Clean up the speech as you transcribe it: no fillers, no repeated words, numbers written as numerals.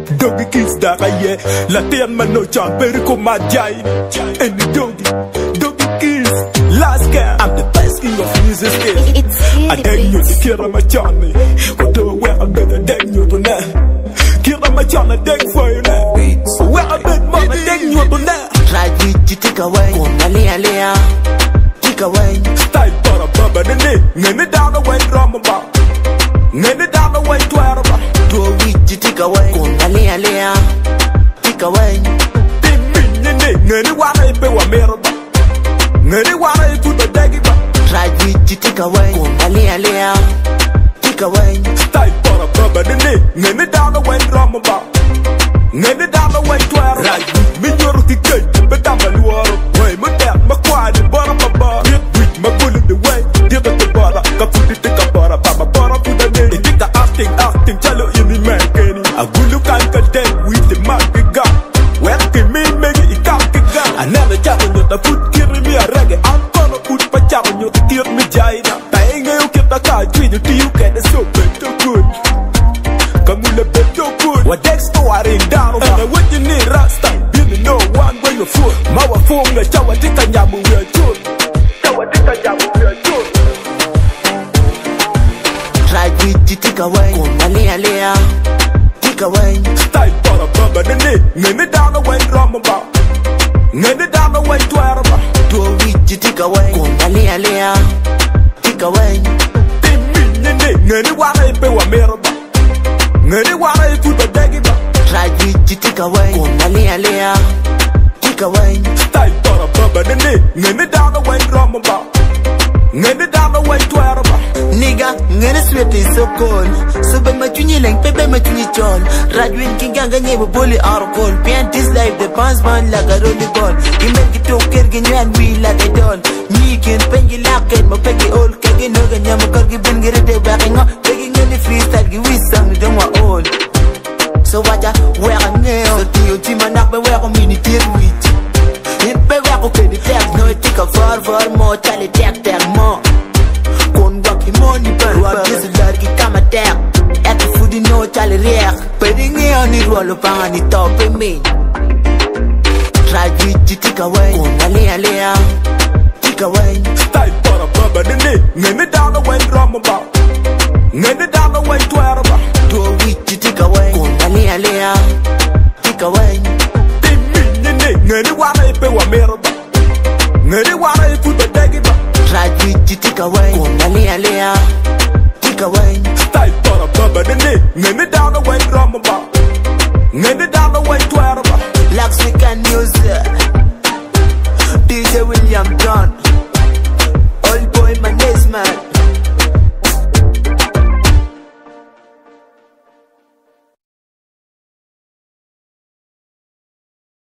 Doggy kids that I yeah. Latin man no chance, very come my giant. And the doggy kids. Last guy, I'm the best king of music skills. I dang you to kill my Johnny. What do where I better dang you to now? Kill my Johnny, dang for you now. Where I bet mama dang you to now. Try to take away. Alea. Take away. Style for a bubba the knee. Name down the way drum about. Name down the way to Araba. Do a week to take away. Alea. Take away. Anyone I pay a mirror. Anyone I put the daggy. Try to take away. Alea. Take away. Style for a bubba the knee. Name down the way drum about. Name down the way to Araba. Minority gate, but I'm a war. Way, my dad, my quiet, but I'm a bar. With my bullet the way. Give it the bar. Put it take a bar. Papa bar put the name. Think the acting, tell you in the man. A good look and content with the market gun. Well, can me make it can't get gun. I never tell you the food killing me a reggae. I'm gonna put my job on you to kill me, Jaina. Bang, you keep the car, treat you till you get so good. Come on, the bed so good. What next to I ring down? And what you need, Rasta? You know one way your foot. Mawa phone, the Jawa Tikanyamu, we are good. Jawa Tikanyamu, we are good. Try to take away. Alea. Take away. Style for a bubba the knee. Name down the way drum about. Name down the way to Araba. Do a week to take away. Alea. Take away. Anyone I pay a mirror. Anyone I put the daggy. Try to take away. Alea. Take away. Style for a bubba the knee. Name down the way drum about. Name down the way to Araba. Nigga, ngene sweat is so cold. So by my tunny length, pepe my tunny chol. Radwin king ganga never bully alcohol. Paint this life, the pants man like a rolly ball. You make it okay, get you and we like a doll. Me can pen you like it, my peggy old keggy no gan yam corgi bin get it backing up. Begging in the freestyle, give we some don't want old. So what ya wear a nail? So to your team and up and wear a community with. Hit by wear okay, the flags no it take a far more, Charlie take more. Money burn, what is it like it come attack? At the food in no Charlie react. Pedding me on it, roll up on it top in me. Try to take away. Alea. Take away. Style for a bubba the knee. Name down the way drum about. Name down the way to Araba. Do a week to take away. Alea. Take away. Anyone I pay a mirror. Anyone I put the daggy. Try to take away. Alea. Take away. Style for a bubba the knee. Name down the way drum about. Name